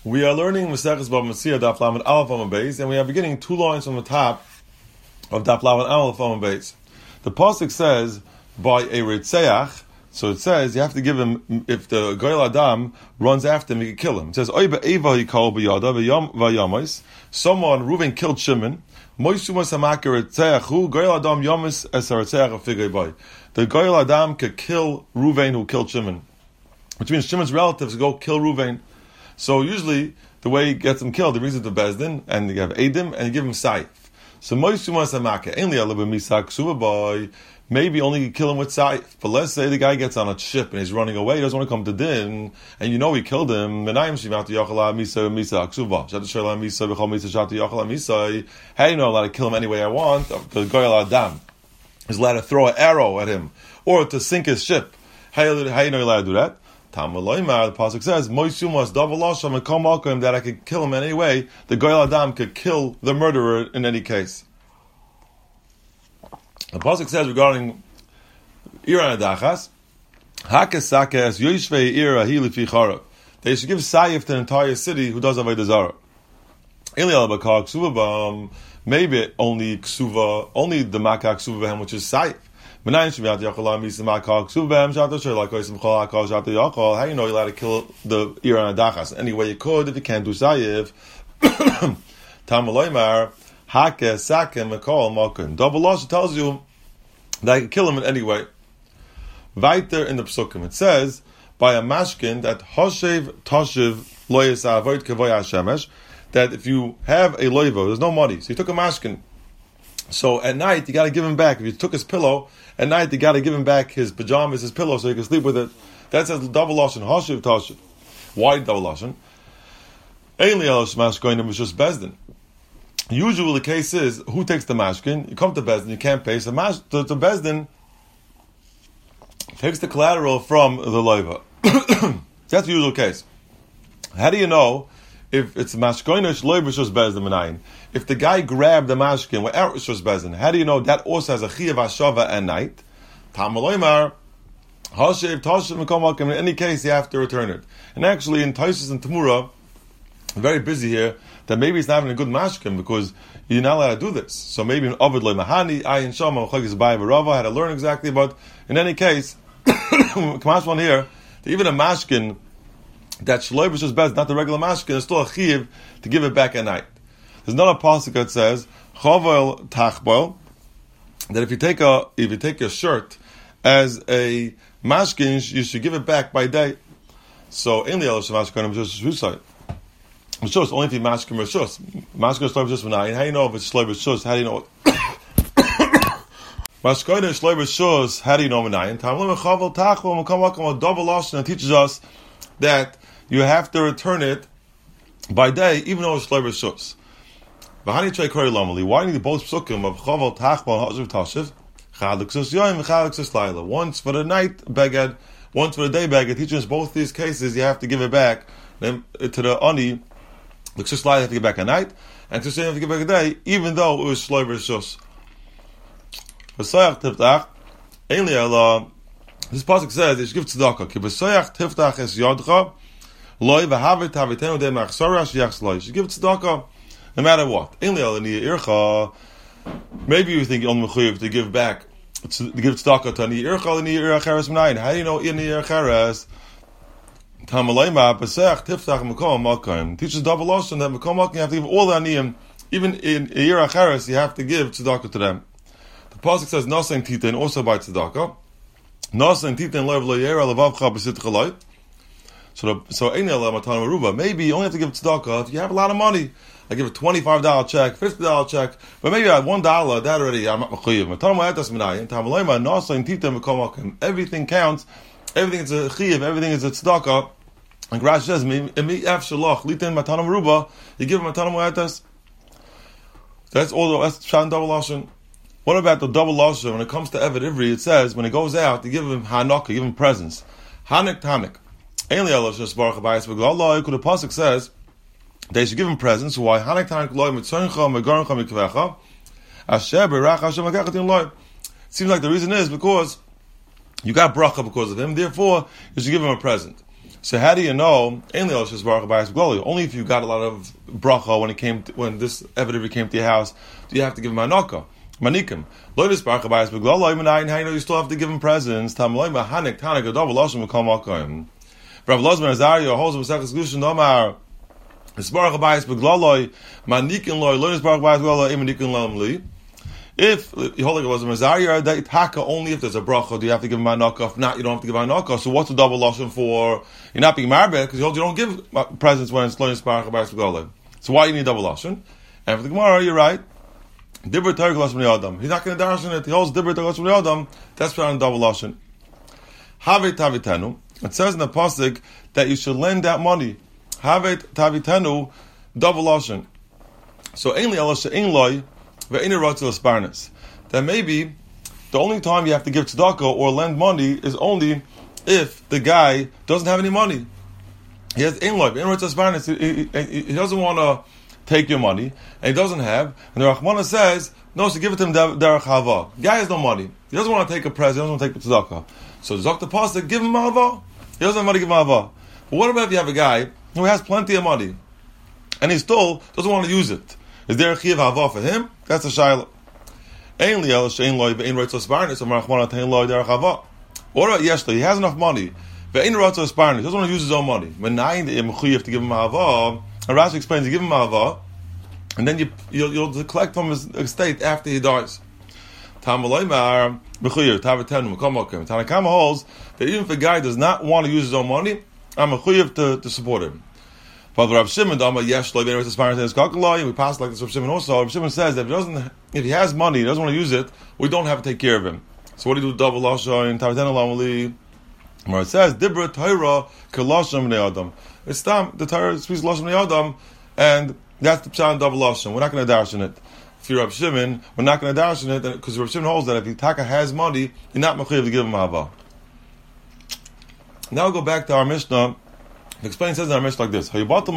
We are learning Maseches Bava Metzia Daf Lamed Aleph Amud Beis, and we are beginning 2 lines from the top of Daf Lamed Aleph Amud Beis. The pasuk says by a Ritzeach, so it says you have to give him, if the Goyal Adam runs after him, you can kill him. It says Oy be'eva yikol b'yada v'yamis. Someone Reuven killed Shimon. Moisumas hamakir Ritzeachu Goyal Adam yamis es Ritzeach afigay boy. The Goyal Adam could kill Reuven who killed Shimon, which means Shimon's relatives go kill Reuven. So usually, the way he gets him killed, he brings him to Bezdin, and you have Edim, and you give him Saif. So maybe only you kill him with Saif. But let's say the guy gets on a ship and he's running away, he doesn't want to come to Din, and you know he killed him. How do you know allowed to kill him any way I want? The Goyal Adam is allowed to throw an arrow at him, or to sink his ship. How do you know you're allowed to do that? The pasuk says, "Moisumas double lasham and kol malkim," that I could kill him in any way. The Goyal Adam could kill the murderer in any case. The pasuk says regarding Ira Adachas, "Hakesakes yoshvei ira hilifi charav." They should give sayif to the entire city who does avodah zarah. Eliel bakar ksuva, maybe only ksuva, only the makak ksuva behem, which is sayif. How do you know you're allowed to kill the Ira and Adachas? Any way you could, if you can't do Sayiv. Tamaloymar, Hake, Sakim, Mekol, Malkin. Double Losh tells you that I can kill him in any way. Weiter in the Psukim, it says, by a mashkin, that Hoshev, Toshev, Loyes, Avoid, Kevoy, Hashemesh, that if you have a loivo, there's no money, so you took a mashkin. So at night, you got to give him back. If you took his pillow, at night you got to give him back his pajamas, his pillow, so he can sleep with it. That says double lashon, hashiv tashiv. Why double lashon? Ainly elash mashkin was just bezdin. Usually the case is, who takes the mashkin? You come to bezdin, you can't pay, so the bezdin takes the collateral from the loiva. That's the usual case. How do you know if it's mashkoinish loiva shus bezdin menayin? If the guy grabbed the mashkin without rishus bezin, how do you know that also has a chiyav hashava at night? Tamaloymar, hashev tashiv mekomakim. In any case, you have to return it. And actually, in Taisus and Tamura, very busy here, that maybe it's not even a good mashkin because you're not allowed to do this. So maybe in Ovid loy mahani, ayin shama chagis bayi v'rava had to learn exactly. But in any case, Kamash one here, that even a mashkin that shloy rishus bezin, not the regular mashkin, is still a chiyav to give it back at night. There's another pasuk that says Chovel Tachbol, that if you take a shirt as a mashkin, you should give it back by day. So in the Elish mashkin just shusay. Rishus only if you mashkin rishus. Mashkin shloy rishus v'nayin. How do you know if it's shloy rishus? How do you know it? Mashkin shloy rishus. How do you know v'nayin? Tamlim Chovel Tachbol Mekamakom double lashon teaches us that you have to return it by day, even though it's shloy rishus. Why do you need both psukim of Chovel Tachbol and Hashiv Tashiv? Chaduksus Yoim and Chaduksus Laila. Once for the night beged, once for the day beged. Teaching us both these cases, you have to give it back to the Ani. The Ksus Laila you have to give back at night, and Ksus Yoim you have to give back at day, even though it was Shloi Rishus. V'soyach Tiftach, Eili Allah, this pasuk says, you should give tzedakah. Ki v'soyach Tiftach es yodcha, loy v'havit havitenu de machsora sheyach loy. You should give tzedakah no matter what. Maybe you think you're only mechuyev to give back, to give tzedakah to ani ircha ani iracheres menayin. How do you know ani iracheres? Tamalayma pesach tiftach mekom malkaim. Teaches double lashon that mekom malkaim you have to give all the aniyim, even in iracheres you have to give tzedakah to them. The pasuk says nasen titin also by tzedakah. Nasen titin lev lo yera levavcha b'sitcha loy. So maybe you only have to give tzedakah if you have a lot of money. I give a $25 check, $50 check, but maybe I have $1, that already, I'm not mechuyev. Everything counts, everything is a chiyev, everything is a tzedakah. And Rashi says, you give him a tanam mu'etas. That's all, that's shan double lashon. What about the double lashon? When it comes to Eved Ivri, it says, when he goes out, you give him hanaka, give him presents. Hanik tanik. Ainli Allah Shas Baruch Habayis V'Glallah, the pasuk says, they should give him presents. Why? Hanek tanik loy mitzoncha megaroncha mikvecha asher berach Hashem lakachatin loy. Seems like the reason is because you got bracha because of him. Therefore, you should give him a present. So how do you know? Only if you got a lot of bracha when this evidence came to your house, do you have to give him anaka, manikim? How you know you still have to give him presents? Rav Lozman Azaria holds him second solution. Omar, if you hold like it was a Mazaria, that taka only if there's a bracha, do you have to give him anaka? If not, you don't have to give anaka. So what's the double lashon for? You're not being married because you don't give presents when it's loyal sparach abayis begala. So why you need double lashon? And for the Gemara, you're right. Dibur tarek lashon adam. He's not going to darshan it. He holds dibur tarek lashon adam. That's for on double lashon. Havet tavitenu. It says in the pasuk that you should lend out money. Havet tavitenu, double lashon. So ainli elasha ein loy. That maybe the only time you have to give tzedakah or lend money is only if the guy doesn't have any money. He has he doesn't want to take your money, and he doesn't have. And the Rachmana says, no, so give it to him derech hava. Guy has no money. He doesn't want to take a present. He doesn't want to take the tzedakah. So Zok the pasuk, give him hava. He doesn't have money, give him hava. But what about if you have a guy who has plenty of money, and he still doesn't want to use it? Is there a chiv hava for him? That's a shayla. Ein liel shein loy ve'ein rotzos barnis amar Rachmana tein loy derech hava. What about yeshli? He has enough money. Ve'ein rotzos barnis. He doesn't want to use his own money. Menayin de'im chuyev to give him hava. And Rashi explains, you give him hava, and then you'll collect from his estate after he dies. Tanakama holds that even if a guy does not want to use his own money, I'm a chuyev to support him. But Rav Shimon, we pass like this. Rav Shimon also. Rav Shimon says that if he has money, he doesn't want to use it, we don't have to take care of him. So what do you do? Double lasha in Taviten Lamali. Where it says Dibra Torah Kalasham Ne'adam. It's time the Torah speaks Lasham Ne'adam, and that's the pshat double lashon. We're not going to darshan it. If you're Rav Shimon, we're not going to darshan it because Rav Shimon holds that if the taka has money, you're not mechuyev to give him hava. Now we'll go back to our Mishnah. The explain says in our Mishnah like this: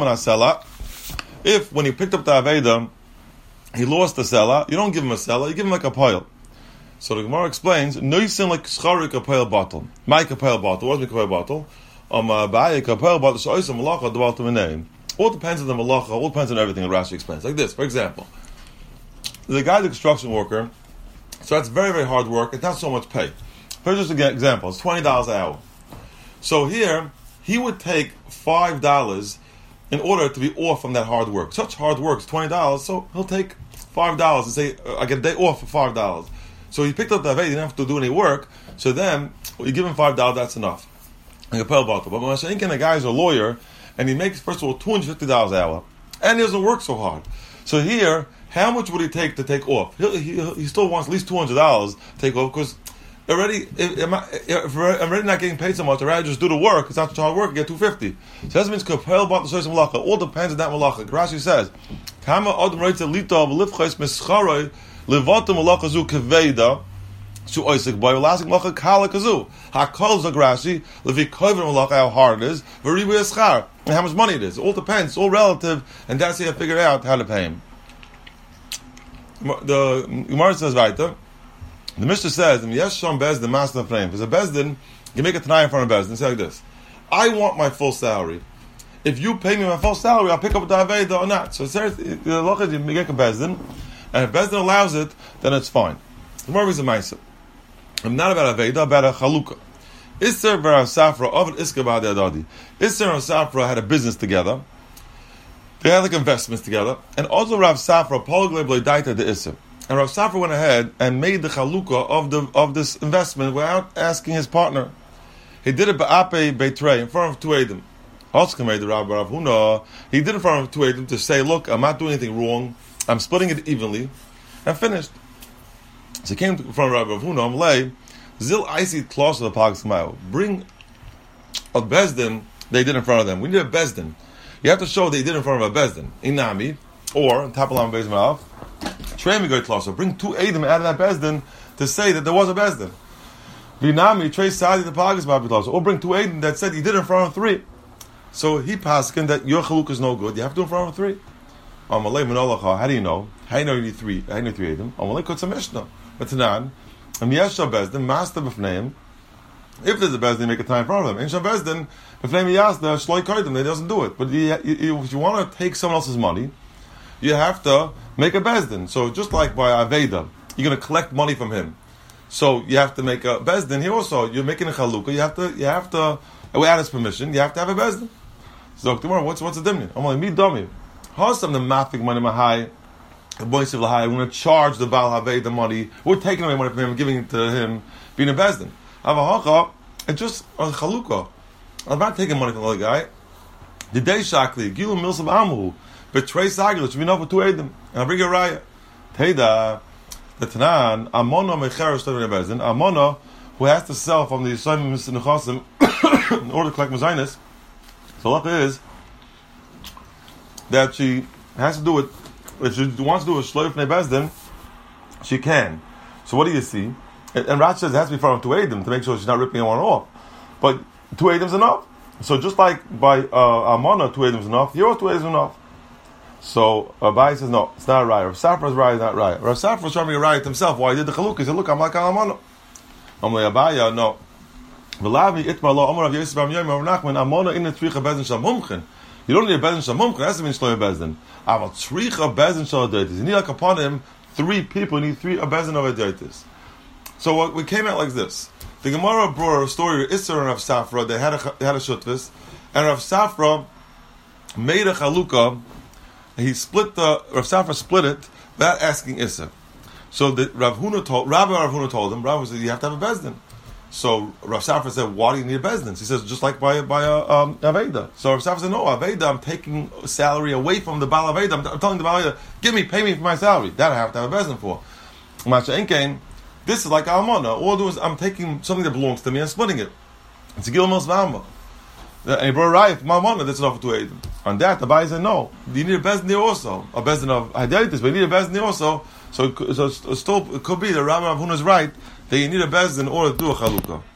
if when he picked up the Aveda, he lost the seller, you don't give him a seller, you give him like a pile. So the Gemara explains, noisin like scharik a pile bottle, Mike a pile bottle, what's a pile bottle? Bayik a pile bottle, so oisam malacha the bottle name. All depends on the malacha, all depends on everything. Rashi explains like this. For example, the guy's a construction worker, so that's very very hard work. It's not so much pay. For just an example, it's $20 an hour. So here he would take $5 in order to be off from that hard work. Such hard work is $20, so he'll take $5 and say, I get a day off for $5. So he picked up the Aved, he didn't have to do any work, so then you give him $5, that's enough. Like a pale bottle. But when a guy's a lawyer, and he makes, first of all, $250 an hour, and he doesn't work so hard. So here, how much would he take to take off? He still wants at least $200 to take off, because if I'm already not getting paid so much, I'd rather just do the work. It's not such hard work, I get $250. So that means kapel bought the source of malacha. All depends on that malacha. Rashi says, Kama adam reitza lita v'lifchais mischaroi levatum malacha zu keveda su oisik boy v'lasik malacha kala kazu. Hakol zog Rashi levi koven malacha how hard it is v'ribu eschar and how much money it is. It all depends. It's all relative, and that's how you figure out how to pay him. The Gemara says weiter. The Mishnah says, "Yes, Sham Bezdin Master Frame." If there's a Bezdin, you make a Tanai in front of Bezdin. Say like this: I want my full salary. If you pay me my full salary, I'll pick up the Aveda or not. So it says, you make a Bezdin, and if Bezdin allows it, then it's fine. The more reason Ma'aseh. I'm not about Aveda, about a Chalukah. Isser v'Rav Safra of Iska ba'Adi Adadi. Isser and Rav Safra had a business together. They had like investments together, and also Rav Safra Polglei Daita the Isser. And Rav Safra went ahead and made the chalukah of this investment without asking his partner. He did it ba'ape beitrei in front of two edim. Also made the Rav Huna. He did it in front of two edim to say, "Look, I'm not doing anything wrong. I'm splitting it evenly," and finished. So he came in front of Rav Huna. Amalei zil icy klosh of the pagsmayo. Bring a bezdin. They did in front of them. We need a bezdin. You have to show they did in front of a bezdin. Inami or tapalam bezmalav. Bring two Eidim out of that Bezdin to say that there was a Bezdin. Vinami, Trey Sadi the Pagas Babilos. Or bring two Eidim that said you did in front of three. So he paskin that your chaluk is no good. You have to do in front of three. How do you know? How do you know you need three? How do you need three Eidim? Amalei Kotza Mishnah. But Tanan, and Yesha Bezdin, Master B'fneim, If there's a bezdin, make a time in front of them. In Sham bezdin, if they ask the shloi kodim, they doesn't do it. But if you want to take someone else's money, you have to make a bezdin. So just like by Aveda, you're going to collect money from him. So you have to make a bezdin. Here also, you're making a chalukah. You have to, without his permission, you have to have a bezdin. So tomorrow, what's the dimni? I'm like, me dummy. Howsam the mafik money mahai, the boys of lahai. We're going to charge the Baal Havei the money. We're taking away money from him, giving it to him, being a bezdin. Avahacha, it's just a chalukah. I'm not taking money from the other guy. The day shakli, gilu milsav amu, betray sagil, should be enough for 2 edim. And I bring a raya. Teda, the Tanan, Amona mecheres to the bezdin. Amona, who has to sell from the Yisayim Mr. Nechasim in order to collect Mazainis. So luck is that she has to do it. If she wants to do a shloif ne bezdin, she can. So what do you see? And Rashi says it has to be from 2 edim to make sure she's not ripping one off. But 2 edim is enough. So just like by Amona, 2 edim is enough. Here, 2 edim is enough. So Abai says no, it's not right. Rav Safra's right is not right. Rav Safra was trying to be right himself. Why he did the chalukah? He said, "Look, I'm like Amona." I'm like Abaya, no. V'lavi itmar lo Amar Rav Yosef Bar Yoim Rav Nachman Amona in the tzricha bezdin shal mumchen. You don't need a bezdin shal mumchen. It has to be shloim bezdin. Aval tzricha bezdin shal adoitis. You need like upon him 3 people. You need 3 a bezdin of adoitis. So what we came out like this. The Gemara brought a story of Isser and Rav Safra. They had a shutvis, and Rav Safra made a chalukah. He split Rav Safra split it without asking Isser. So the Rabbi Rav Huna told him, Rav said, you have to have a bezdin. So Rav Safra said, why do you need a bezdin? He says, just like by Aveda. So Rav Safra said, no, Aveda, I'm taking salary away from the Baal Aveda. I'm telling the Baal Aveda, pay me for my salary. That I have to have a bezdin for. Masha Enkein, this is like Almana. All I do is I'm taking something that belongs to me and splitting it. It's a Gilmos Vama. And he brought a riot from Almana, that's enough for 2 edim. On that, the Abai said, no, you need a bezdin there also. A bezdin of Hadelitis, but you need a bezdin there also. So it could be that Rabbi Rav Huna's right that you need a bezdin in order to do a chalukah.